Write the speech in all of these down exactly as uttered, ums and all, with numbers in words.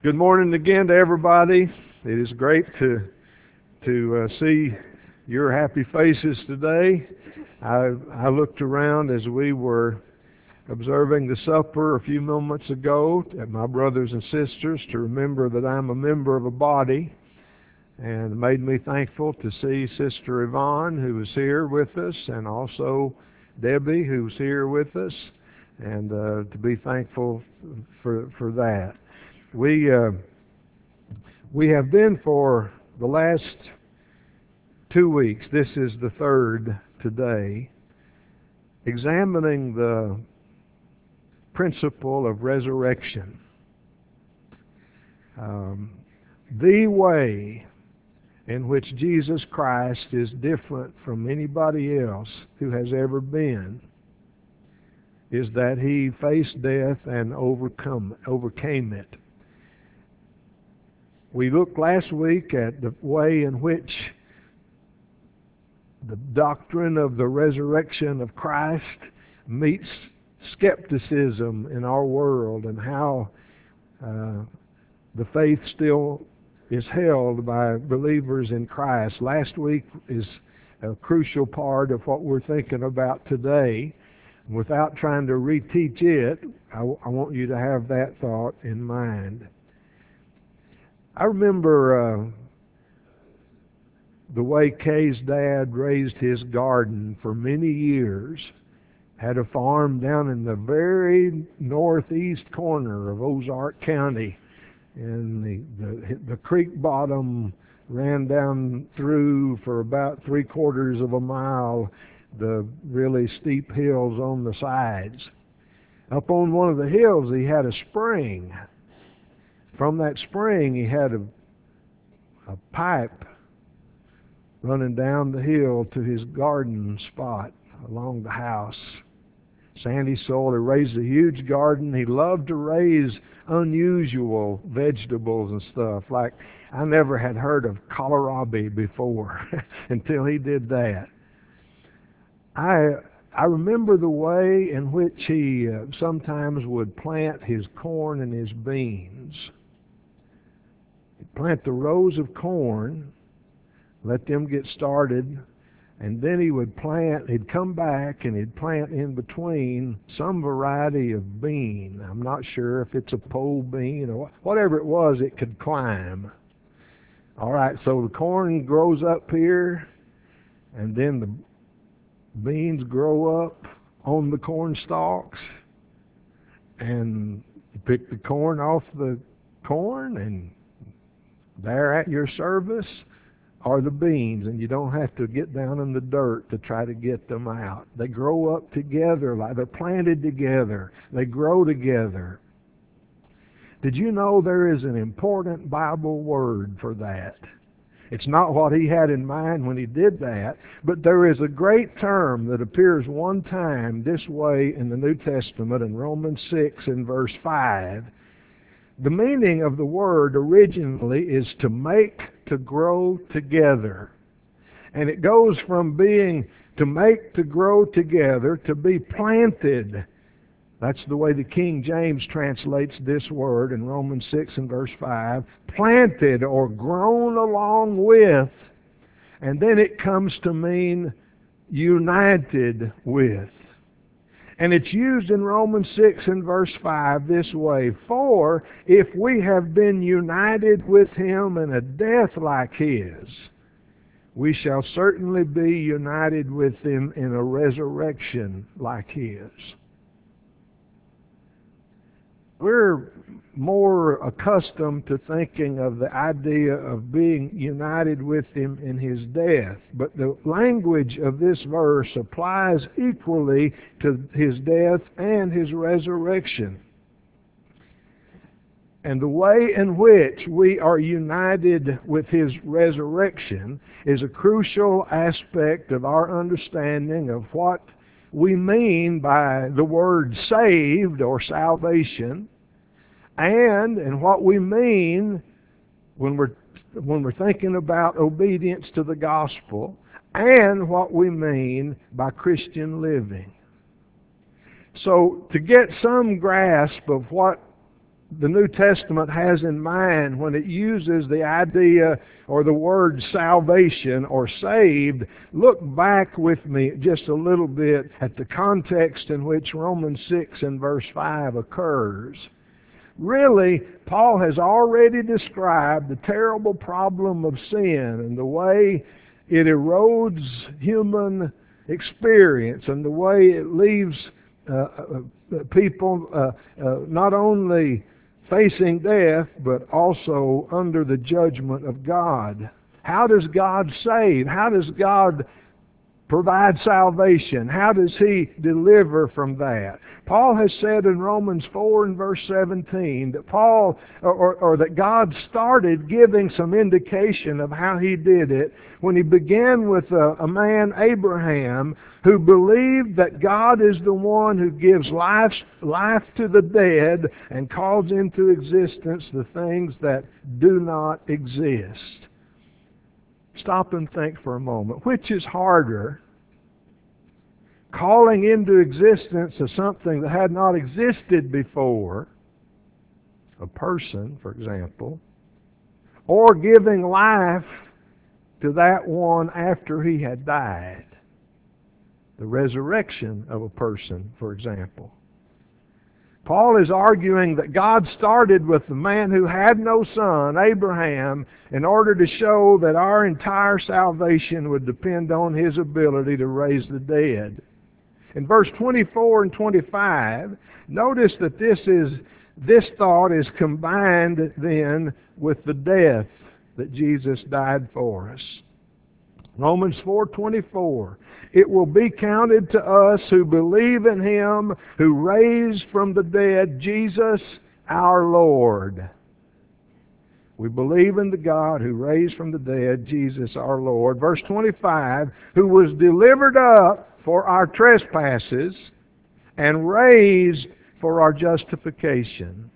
Good morning again to everybody. It is great to to uh, see your happy faces today. I I looked around as we were observing the supper a few moments ago at my brothers and sisters to remember that I'm a member of a body, and it made me thankful to see Sister Yvonne, who was here with us, and also Debbie, who's here with us, and uh, to be thankful for for that. We uh, We have been for the last two weeks, this is the third today, examining the principle of resurrection. Um, the way in which Jesus Christ is different from anybody else who has ever been is that he faced death and overcome, overcame it. We looked last week at the way in which the doctrine of the resurrection of Christ meets skepticism in our world, and how uh, the faith still is held by believers in Christ. Last week is a crucial part of what we're thinking about today. Without trying to reteach it, I, I want you to have that thought in mind. I remember uh, the way Kay's dad raised his garden for many years. Had a farm down in the very northeast corner of Ozark County, and the, the, the creek bottom ran down through for about three quarters of a mile, the really steep hills on the sides. Up on one of the hills he had a spring. From that spring he had a, a pipe running down the hill to his garden spot along the house. Sandy soil. He raised a huge garden. He loved to raise unusual vegetables and stuff. Like, I never had heard of kohlrabi before until he did that. I I remember the way in which he uh, sometimes would plant his corn and his beans. He'd plant the rows of corn, let them get started, and then he would plant, he'd come back and he'd plant in between some variety of bean. I'm not sure if it's a pole bean or whatever it was, it could climb. All right, so the corn grows up here, and then the beans grow up on the corn stalks, and you pick the corn off the corn, and there at your service are the beans, and you don't have to get down in the dirt to try to get them out. They grow up together, like they're planted together. They grow together. Did you know there is an important Bible word for that? It's not what he had in mind when he did that, but there is a great term that appears one time this way in the New Testament in Romans six in verse five. The meaning of the word originally is to make, to grow together. And it goes from being to make, to grow together, to be planted. That's the way the King James translates this word in Romans six and verse five. Planted or grown along with. And then it comes to mean united with. And it's used in Romans six and verse five this way. For if we have been united with him in a death like his, we shall certainly be united with him in a resurrection like his. We're more accustomed to thinking of the idea of being united with him in his death. But the language of this verse applies equally to his death and his resurrection. And the way in which we are united with his resurrection is a crucial aspect of our understanding of what we mean by the word saved or salvation, and and what we mean when we're when we're thinking about obedience to the gospel, and what we mean by Christian living. So to get some grasp of what the New Testament has in mind when it uses the idea or the word salvation or saved. Look back with me just a little bit at the context in which Romans six and verse five occurs. Really, Paul has already described the terrible problem of sin and the way it erodes human experience and the way it leaves uh, uh, people uh, uh, not only facing death, but also under the judgment of God. How does God save? How does God provide salvation? How does He deliver from that? Paul has said in Romans four and verse seventeen that Paul, or, or, or that God started giving some indication of how He did it when He began with a, a man, Abraham, who believed that God is the one who gives life, life to the dead and calls into existence the things that do not exist. Stop and think for a moment. Which is harder, calling into existence of something that had not existed before, a person, for example, or giving life to that one after he had died? The resurrection of a person, for example. Paul is arguing that God started with the man who had no son, Abraham, in order to show that our entire salvation would depend on His ability to raise the dead. In verse twenty-four and twenty-five, notice that this is this thought is combined then with the death that Jesus died for us. Romans four twenty-four, it will be counted to us who believe in Him who raised from the dead Jesus our Lord. We believe in the God who raised from the dead Jesus our Lord. Verse twenty-five, who was delivered up for our trespasses and raised for our justification.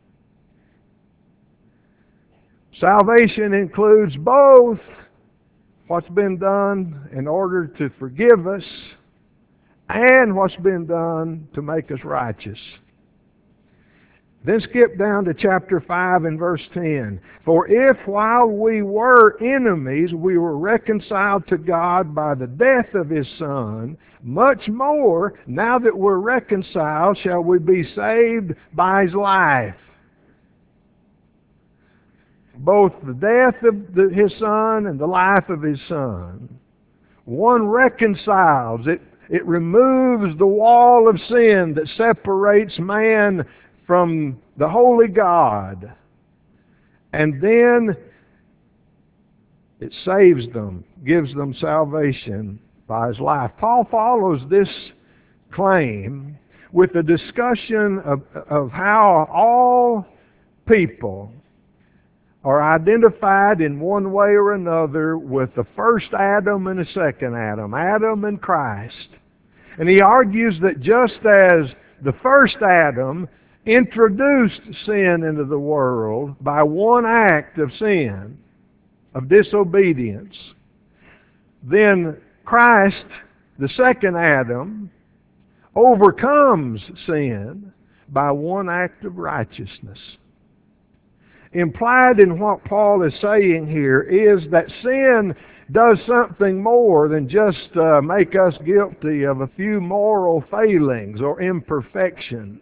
Salvation includes both what's been done in order to forgive us and what's been done to make us righteous. Then skip down to chapter five and verse ten. For if while we were enemies we were reconciled to God by the death of His Son, much more, now that we're reconciled, shall we be saved by His life. Both the death of the, His Son and the life of His Son. One reconciles. It, it removes the wall of sin that separates man from the holy God. And then it saves them, gives them salvation by His life. Paul follows this claim with a discussion of, of how all people are identified in one way or another with the first Adam and the second Adam, Adam and Christ. And he argues that just as the first Adam introduced sin into the world by one act of sin, of disobedience, then Christ, the second Adam, overcomes sin by one act of righteousness. Implied in what Paul is saying here is that sin does something more than just uh, make us guilty of a few moral failings or imperfections.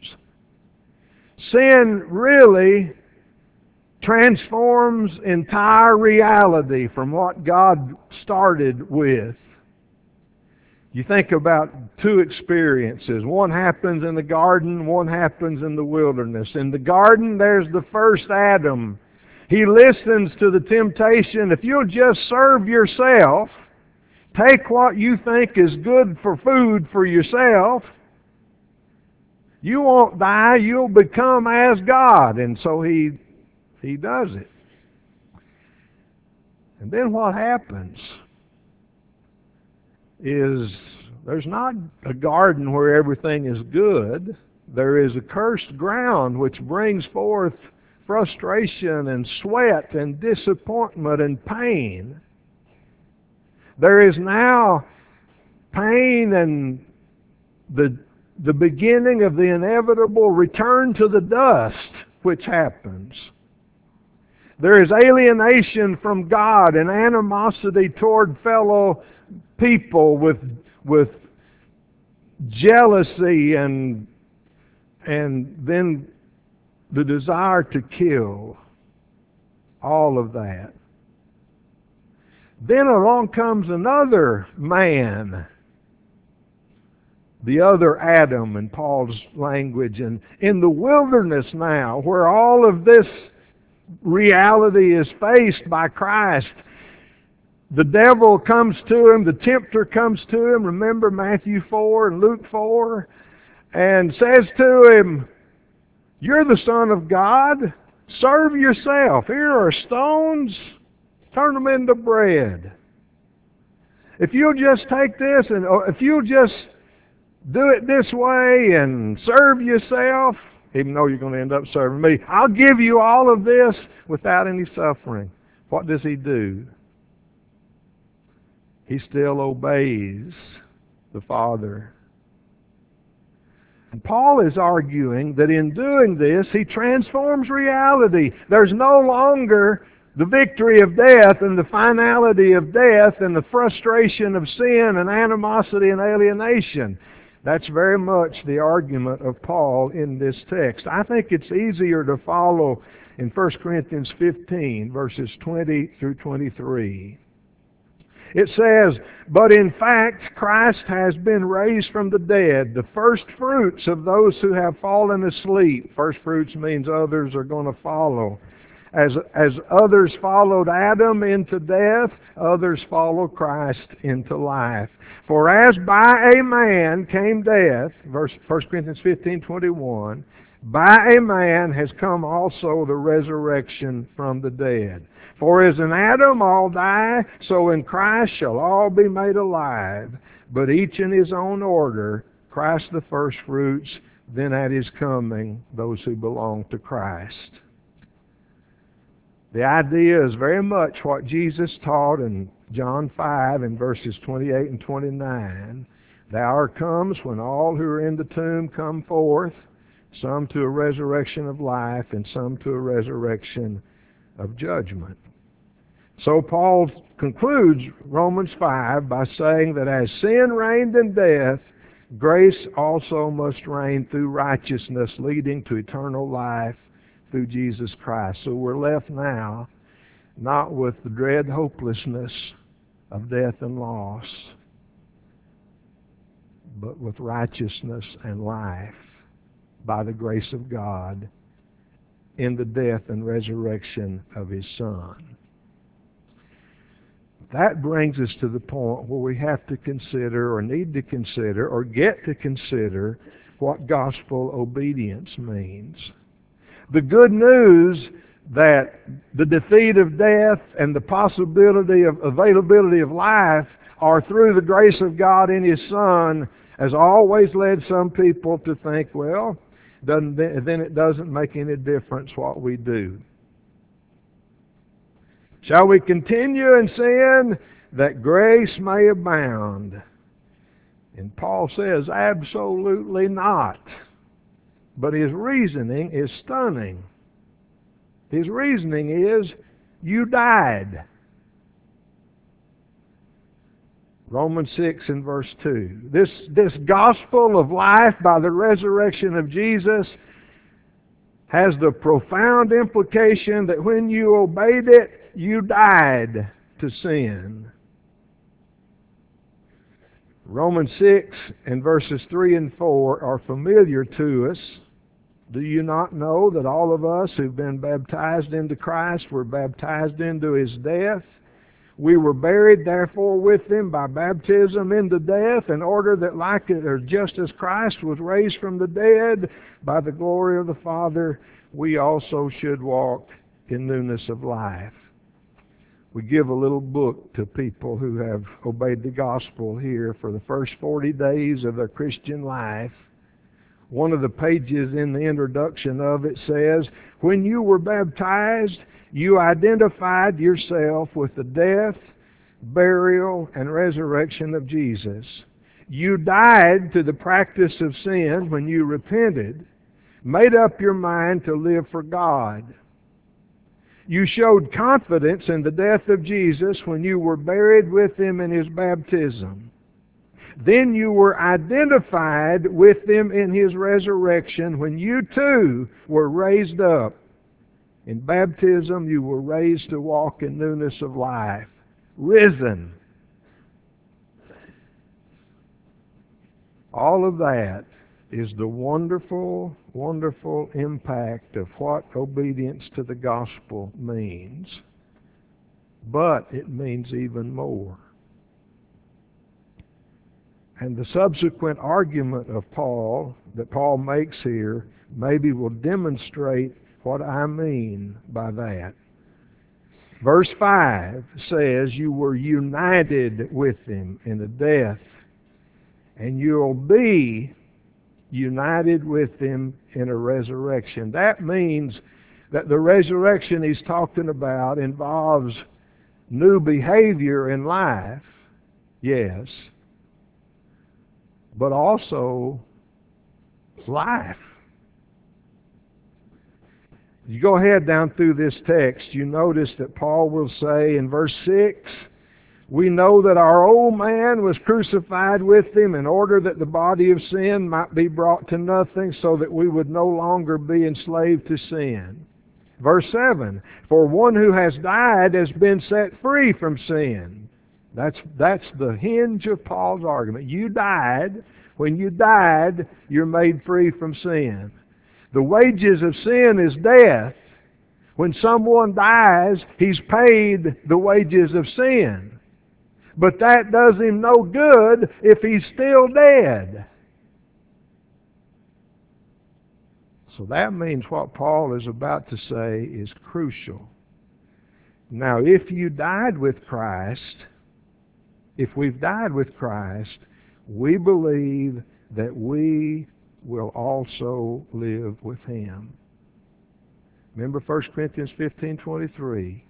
Sin really transforms entire reality from what God started with. You think about two experiences. One happens in the garden, one happens in the wilderness. In the garden, there's the first Adam. He listens to the temptation. If you'll just serve yourself, take what you think is good for food for yourself, you won't die, you'll become as God. And so he, he does it. And then what happens is there's not a garden where everything is good. There is a cursed ground which brings forth frustration and sweat and disappointment and pain. There is now pain and the, the beginning of the inevitable return to the dust which happens. There is alienation from God and animosity toward fellow people with, with jealousy and, and then the desire to kill. All of that. Then along comes another man, the other Adam in Paul's language, and in the wilderness now, where all of this reality is faced by Christ, the devil comes to him, the tempter comes to him, remember Matthew four and Luke four, and says to him, "You're the Son of God, serve yourself. Here are stones, turn them into bread. If you'll just take this, and if you'll just do it this way and serve yourself, even though you're going to end up serving me, I'll give you all of this without any suffering." What does he do? He still obeys the Father. And Paul is arguing that in doing this, he transforms reality. There's no longer the victory of death and the finality of death and the frustration of sin and animosity and alienation. That's very much the argument of Paul in this text. I think it's easier to follow in First Corinthians fifteen, verses twenty through twenty-three. It says, "But in fact, Christ has been raised from the dead, the first fruits of those who have fallen asleep." First fruits means others are going to follow. As, as others followed Adam into death, others follow Christ into life. "For as by a man came death," verse First Corinthians fifteen twenty-one, "by a man has come also the resurrection from the dead. For as in Adam all die, so in Christ shall all be made alive, but each in his own order, Christ the first fruits, then at his coming those who belong to Christ." The idea is very much what Jesus taught in John five in verses twenty-eight and twenty-nine. "The hour comes when all who are in the tomb come forth, some to a resurrection of life and some to a resurrection of judgment." So Paul concludes Romans five by saying that as sin reigned in death, grace also must reign through righteousness, leading to eternal life through Jesus Christ. So we're left now not with the dread hopelessness of death and loss, but with righteousness and life by the grace of God in the death and resurrection of His Son. That brings us to the point where we have to consider, or need to consider, or get to consider what gospel obedience means. The good news that the defeat of death and the possibility of availability of life are through the grace of God in His Son has always led some people to think, well, doesn't, then it doesn't make any difference what we do. Shall we continue in sin that grace may abound? And Paul says, absolutely not. But his reasoning is stunning. His reasoning is, you died. Romans six and verse two. This, this gospel of life by the resurrection of Jesus has the profound implication that when you obeyed it, you died to sin. Romans six and verses three and four are familiar to us. Do you not know that all of us who've been baptized into Christ were baptized into His death? We were buried therefore with Him by baptism into death, in order that like it, or just as Christ was raised from the dead by the glory of the Father, we also should walk in newness of life. We give a little book to people who have obeyed the gospel here for the first forty days of their Christian life. One of the pages in the introduction of it says, when you were baptized, you identified yourself with the death, burial, and resurrection of Jesus. You died to the practice of sin when you repented, made up your mind to live for God. You showed confidence in the death of Jesus when you were buried with Him in His baptism. Then you were identified with Him in His resurrection when you too were raised up. In baptism, you were raised to walk in newness of life. Risen. All of that is the wonderful, wonderful impact of what obedience to the gospel means. But it means even more. And the subsequent argument of Paul, that Paul makes here, maybe will demonstrate what I mean by that. Verse five says, you were united with Him in the death, and you'll be united with Him in a resurrection. That means that the resurrection he's talking about involves new behavior in life, yes, but also life. You go ahead down through this text, you notice that Paul will say in verse six, we know that our old man was crucified with Him in order that the body of sin might be brought to nothing, so that we would no longer be enslaved to sin. Verse seven, for one who has died has been set free from sin. That's, that's the hinge of Paul's argument. You died. When you died, you're made free from sin. The wages of sin is death. When someone dies, he's paid the wages of sin. But that does him no good if he's still dead. So that means what Paul is about to say is crucial. Now, if you died with Christ, if we've died with Christ, we believe that we will also live with Him. Remember First Corinthians fifteen twenty-three.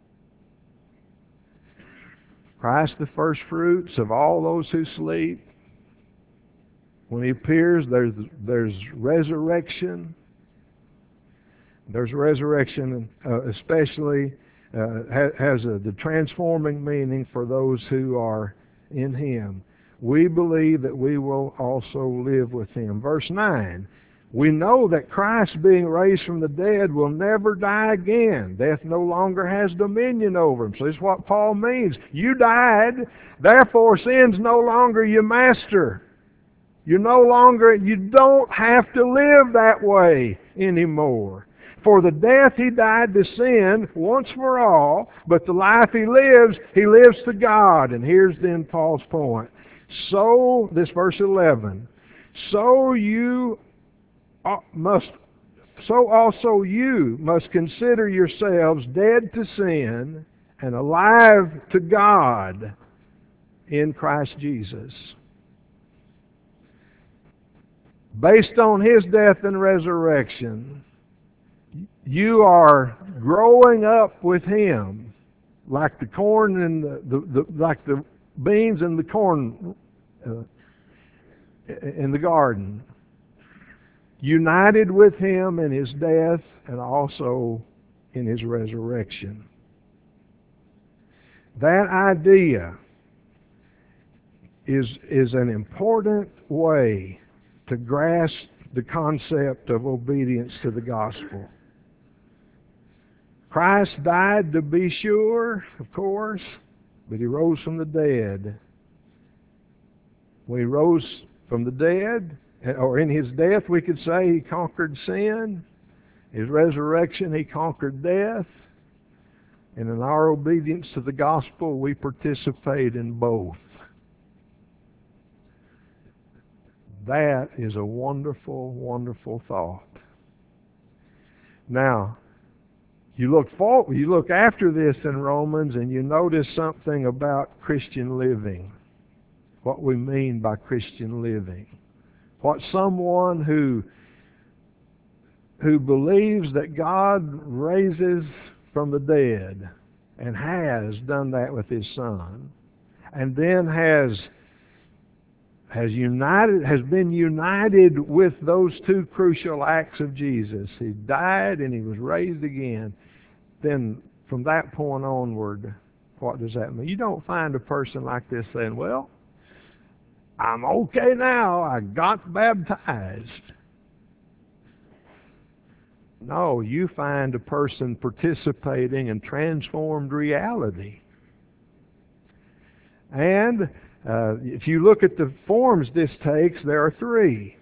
Christ the first fruits of all those who sleep. When He appears, there's, there's resurrection. There's resurrection, uh, especially uh, has a, the transforming meaning for those who are in Him. We believe that we will also live with Him. Verse nine, we know that Christ, being raised from the dead, will never die again. Death no longer has dominion over Him. So this is what Paul means. You died, therefore sin's no longer your master. You're no longer, you don't have to live that way anymore. For the death He died to sin once for all, but the life He lives, He lives to God. And here's then Paul's point. So, this verse eleven, so you must, so also you must consider yourselves dead to sin and alive to God in Christ Jesus. Based on His death and resurrection, you are growing up with Him, like the corn and the, the, the like the beans and the corn uh, in the garden. United with Him in His death and also in His resurrection. That idea is, is an important way to grasp the concept of obedience to the gospel. Christ died to be sure, of course, but He rose from the dead. When He rose from the dead, or in His death, we could say He conquered sin. His resurrection, He conquered death. And in our obedience to the gospel, we participate in both. That is a wonderful, wonderful thought. Now, you look forward, you look after this in Romans, and you notice something about Christian living. What we mean by Christian living. What someone who who believes that God raises from the dead, and has done that with His Son, and then has has united, has been united with those two crucial acts of Jesus. He died and he was raised again. Then from that point onward, what does that mean? You don't find a person like this saying, well, I'm okay now, I got baptized. No, you find a person participating in transformed reality. And uh, if you look at the forms this takes, there are three.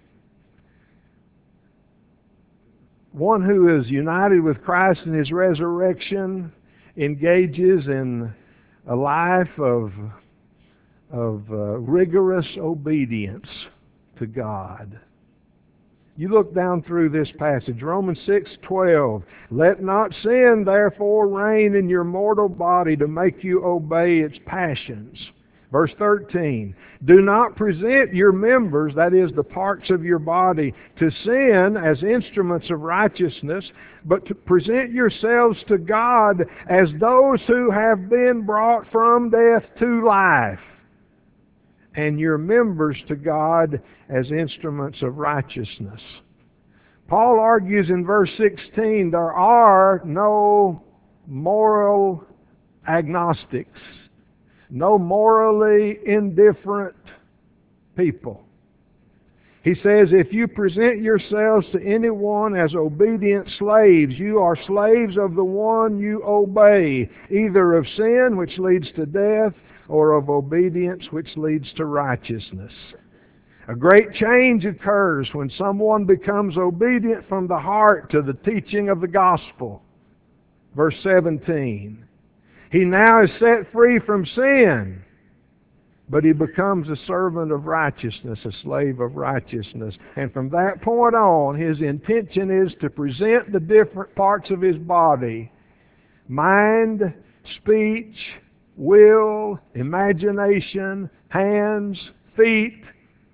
One who is united with Christ in His resurrection engages in a life of, of uh, rigorous obedience to God. You look down through this passage, Romans six twelve. Let not sin therefore reign in your mortal body to make you obey its passions. Verse thirteen, do not present your members, that is the parts of your body, to sin as instruments of righteousness, but to present yourselves to God as those who have been brought from death to life, and your members to God as instruments of righteousness. Paul argues in verse sixteen, there are no moral agnostics, no morally indifferent people. He says, if you present yourselves to anyone as obedient slaves, you are slaves of the one you obey, either of sin, which leads to death, or of obedience, which leads to righteousness. A great change occurs when someone becomes obedient from the heart to the teaching of the gospel. Verse seventeen. He now is set free from sin, but he becomes a servant of righteousness, a slave of righteousness. And from that point on, his intention is to present the different parts of his body, mind, speech, will, imagination, hands, feet,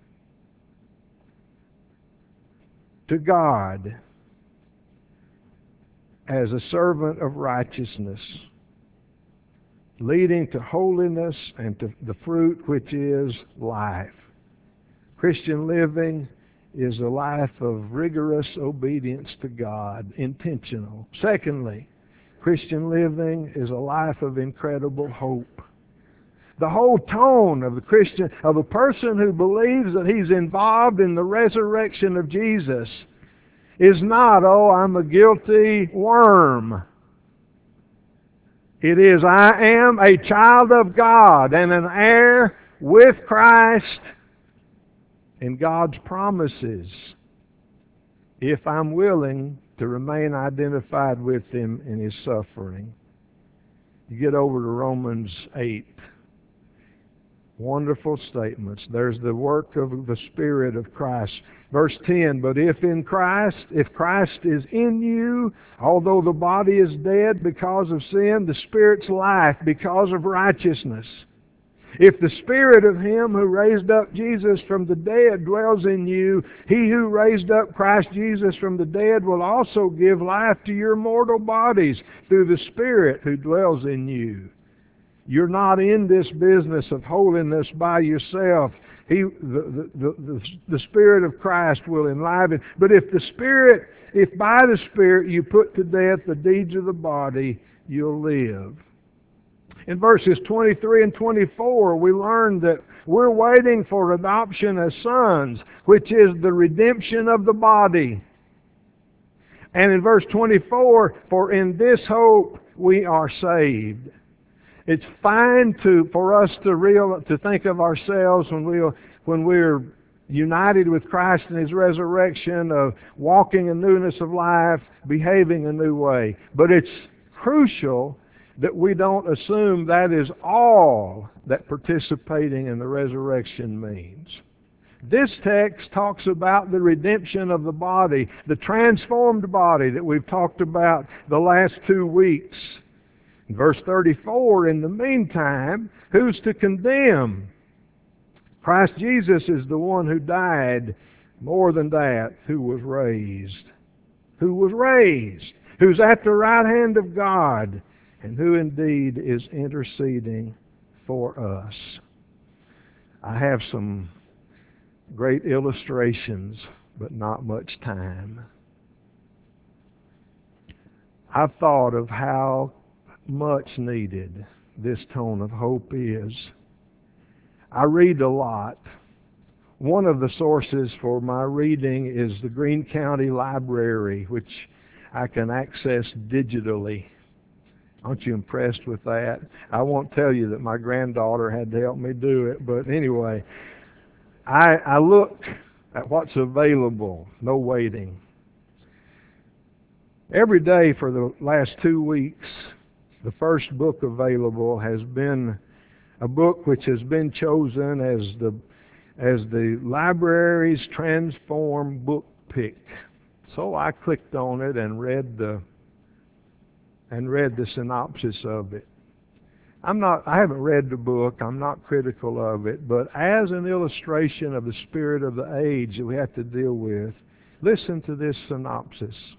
to God as a servant of righteousness, leading to holiness and to the fruit which is life. Christian living is a life of rigorous obedience to God, intentional. Secondly, Christian living is a life of incredible hope. The whole tone of the Christian, of a person who believes that he's involved in the resurrection of Jesus, is not, oh, I'm a guilty worm. It is, I am a child of God and an heir with Christ in God's promises, if I'm willing to remain identified with Him in His suffering. You get over to Romans eight. Wonderful statements. There's the work of the Spirit of Christ. Verse ten, but if in Christ, if Christ is in you, although the body is dead because of sin, the Spirit's life because of righteousness. If the Spirit of Him who raised up Jesus from the dead dwells in you, He who raised up Christ Jesus from the dead will also give life to your mortal bodies through the Spirit who dwells in you. You're not in this business of holiness by yourself. He, the, the, the, the Spirit of Christ will enliven. But if the Spirit, if by the Spirit you put to death the deeds of the body, you'll live. In verses twenty-three and twenty-four, we learn that we're waiting for adoption as sons, which is the redemption of the body. And in verse twenty-four, for in this hope we are saved. It's fine to for us to real to think of ourselves when we when we're united with Christ in His resurrection, of walking in newness of life, behaving a new way. But it's crucial that we don't assume that is all that participating in the resurrection means. This text talks about the redemption of the body, the transformed body that we've talked about the last two weeks. In verse thirty-four, in the meantime, who's to condemn? Christ Jesus is the one who died, more than that, who was raised. Who was raised, who's at the right hand of God, and who indeed is interceding for us. I have some great illustrations, but not much time. I've thought of how much needed this tone of hope is. I read a lot. One of the sources for my reading is the Greene County Library, which I can access digitally. Aren't you impressed with that? I won't tell you that my granddaughter had to help me do it, but anyway, I, I look at what's available, no waiting. Every day for the last two weeks, the first book available has been a book which has been chosen as the as the library's Transform book pick. So I clicked on it and read the and read the synopsis of it. I'm not I haven't read the book, I'm not critical of it, but as an illustration of the spirit of the age that we have to deal with, listen to this synopsis.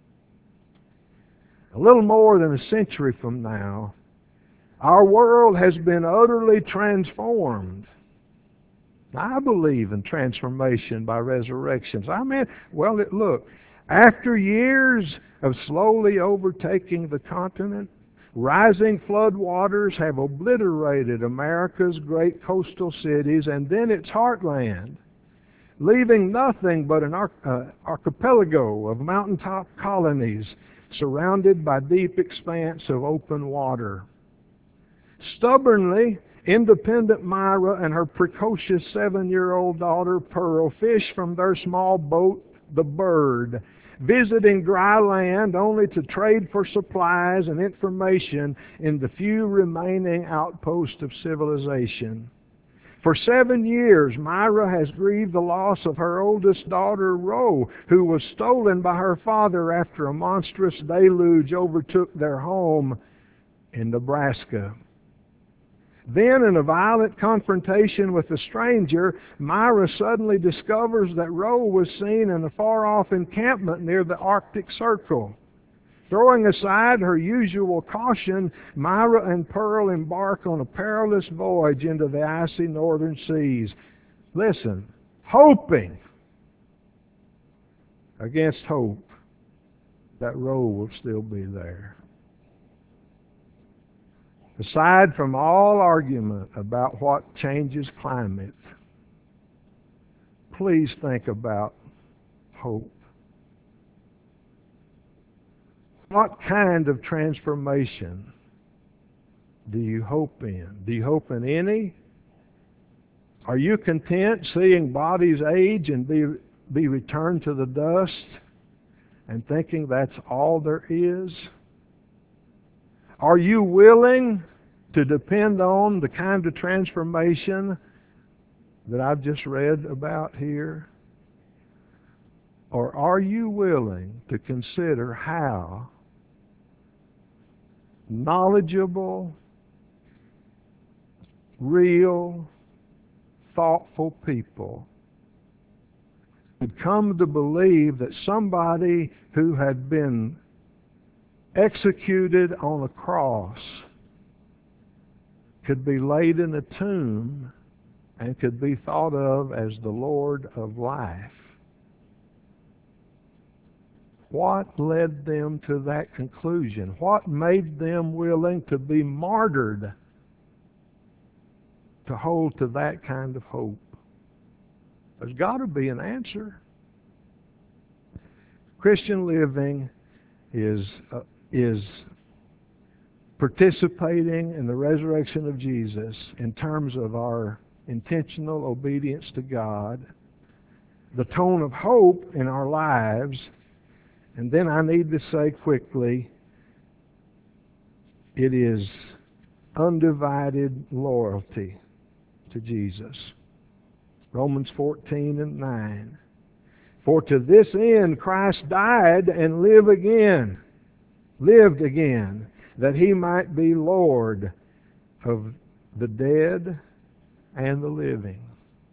A little more than a century from now, our world has been utterly transformed. I believe in transformation by resurrections. I mean, well, it, look, after years of slowly overtaking the continent, rising floodwaters have obliterated America's great coastal cities and then its heartland, leaving nothing but an arch- uh, archipelago of mountaintop colonies surrounded by deep expanse of open water. Stubbornly, independent Myra and her precocious seven-year-old daughter Pearl fish from their small boat, the Bird, visiting dry land only to trade for supplies and information in the few remaining outposts of civilization. For seven years, Myra has grieved the loss of her oldest daughter, Ro, who was stolen by her father after a monstrous deluge overtook their home in Nebraska. Then, in a violent confrontation with a stranger, Myra suddenly discovers that Ro was seen in a far-off encampment near the Arctic Circle. Throwing aside her usual caution, Myra and Pearl embark on a perilous voyage into the icy northern seas. Listen, hoping against hope that Ro will still be there. Aside from all argument about what changes climate, please think about hope. What kind of transformation do you hope in? Do you hope in any? Are you content seeing bodies age and be, be returned to the dust and thinking that's all there is? Are you willing to depend on the kind of transformation that I've just read about here? Or are you willing to consider how knowledgeable, real, thoughtful people would come to believe that somebody who had been executed on a cross could be laid in a tomb and could be thought of as the Lord of life? What led them to that conclusion? What made them willing to be martyred to hold to that kind of hope? There's got to be an answer. Christian living is uh, is participating in the resurrection of Jesus in terms of our intentional obedience to God, the tone of hope in our lives. And then I need to say quickly, it is undivided loyalty to Jesus. Romans fourteen and nine. For to this end Christ died and lived again, lived again, that he might be Lord of the dead and the living.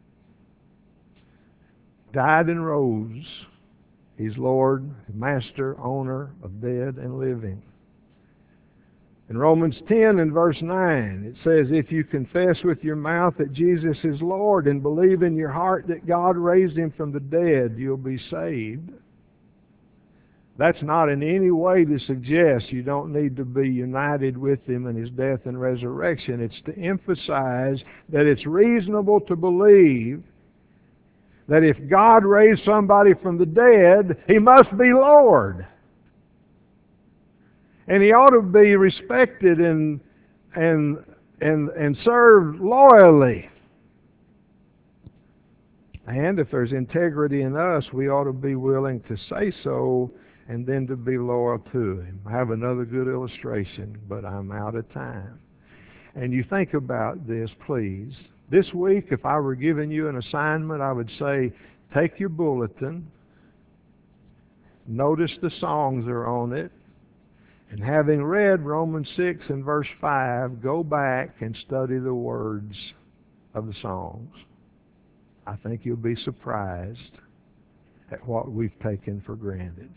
Died and rose. He's Lord, Master, Owner of dead and living. In Romans ten and verse nine, it says, if you confess with your mouth that Jesus is Lord and believe in your heart that God raised Him from the dead, you'll be saved. That's not in any way to suggest you don't need to be united with Him in His death and resurrection. It's to emphasize that it's reasonable to believe that if God raised somebody from the dead, He must be Lord. And He ought to be respected and, and, and, and served loyally. And if there's integrity in us, we ought to be willing to say so and then to be loyal to Him. I have another good illustration, but I'm out of time. And you think about this, please. This week, if I were giving you an assignment, I would say, take your bulletin, notice the songs that are on it, and having read Romans six and verse five, go back and study the words of the songs. I think you'll be surprised at what we've taken for granted.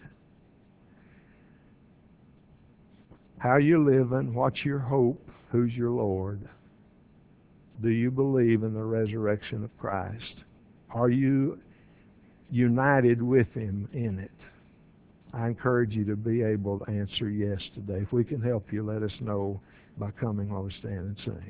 How you living? What's your hope? Who's your Lord? Do you believe in the resurrection of Christ? Are you united with Him in it? I encourage you to be able to answer yes today. If we can help you, let us know by coming while we stand and sing.